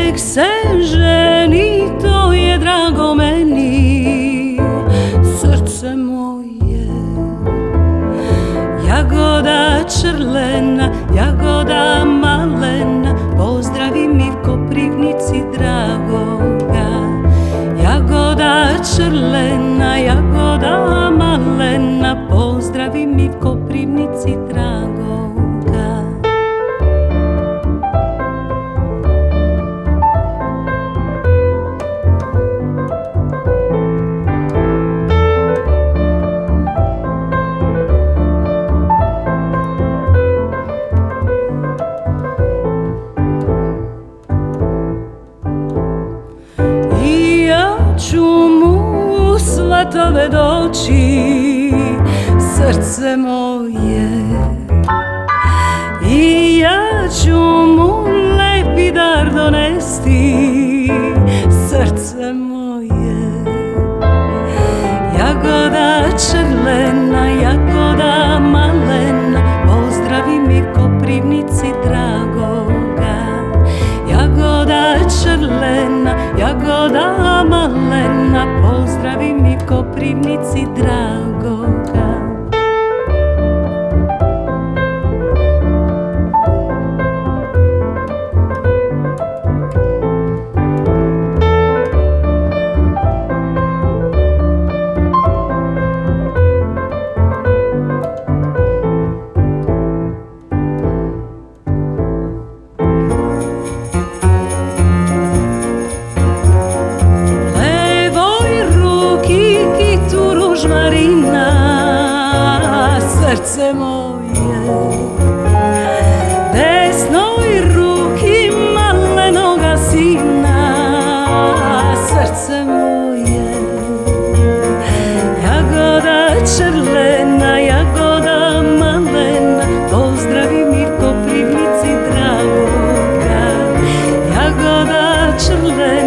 nek se ženi, to je drago meni, srce moje. Jagoda črlena, jagoda malena, pozdravi mi v Koprivnici dragoga. Jagoda črlena, jagoda malena, pozdravi mi v Koprivnici dragoga. Ću mu svatove doći, srce moje, i ja ću mu lepi dar donesti, srce moje. Jagoda črlena, jagoda malena, pozdravi mi v Koprivnici dragoga. Jagoda črlena, jagoda malena, pozdravi mi v Koprivnici dragoga. Žmarina, srce moje, desnoj ruki malenoga sina, srce moje. Jagoda črlena, jagoda malena, pozdravi mi v Koprivnici dragoga. Jagoda črlena,